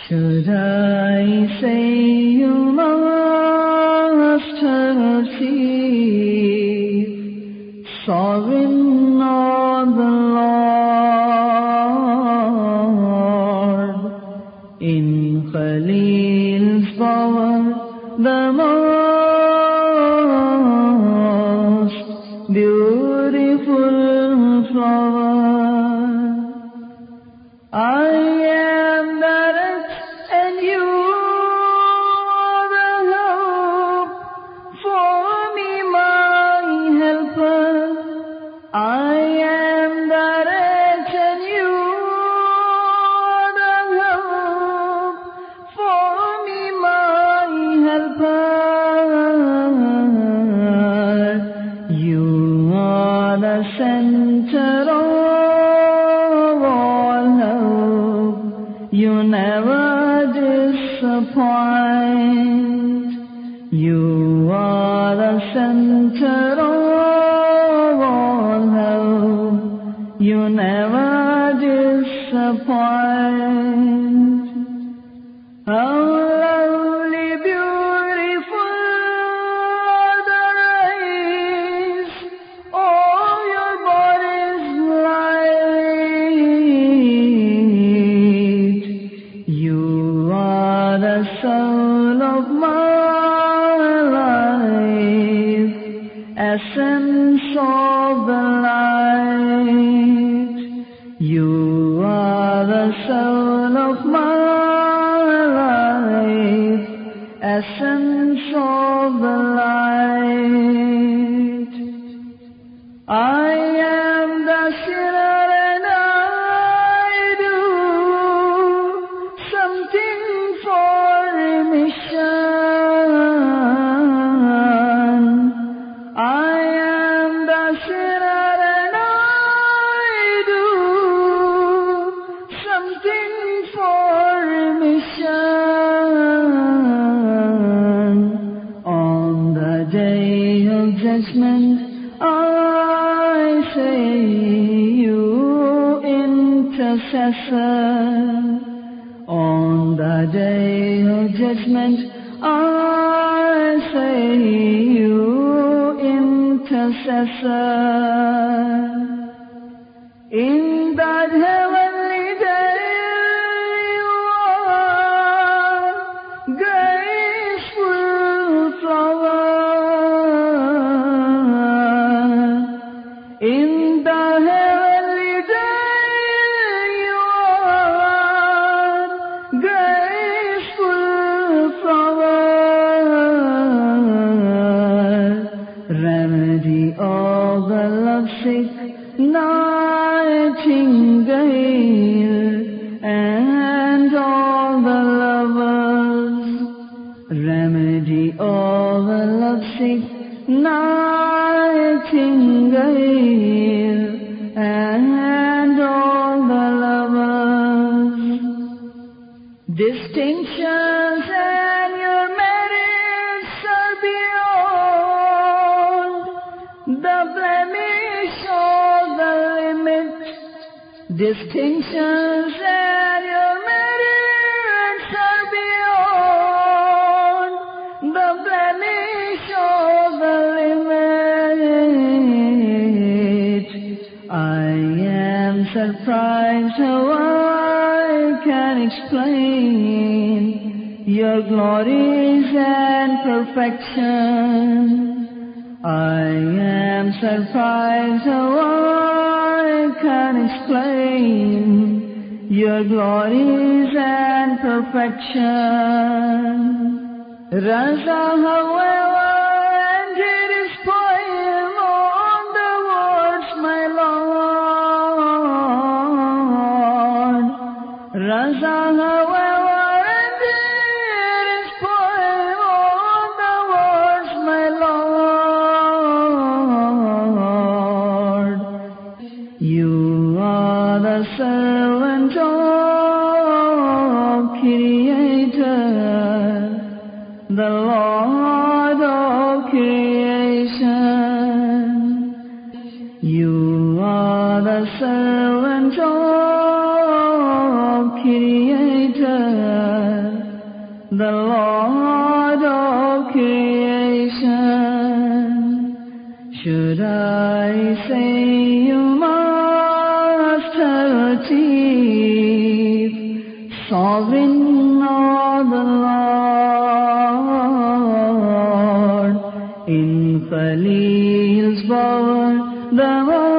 Should I say you must have seen sovereign of the Lord in Khalil's power, the most beautiful flower. I am the wretch and you are the hope, for me my helper. I am the wretch and you are the hope, for me my helper. You are the center of you never disappoint. You are the center of all hope. You never disappoint. How lovely, beautiful are the rays of your body's light. You are the soul of my life, essence of the light. You are the soul of my life, essence of the light. I am the sinner and I do something for remission. I am the sinner and I do something for remission. On the day of judgment, I say you intercessor. On the day of judgment, I say you intercessor. In that heavenly day, you are graceful flower. In the heavenly day, you are graceful flower, remedy of the lovesick nightingale and all the lovers, remedy of the lovesick nightingale and all the lovers. Distinctions and your merits are beyond the blemish of the limit. Distinctions and your merits are beyond the blemish of the limit. I am surprised how I can explain your glories and perfection. I am surprised how I can explain your glories and perfection. Raza, however, ended his poem on the words, my Lord. Raza, however, ended his poem on the words, my Lord. You are the servant of Creator, the Lord of creation. You are the servant of Creator, the Lord of creation. Should I say you Master Chief, Sovereign of the Lord, in Khalil's power, the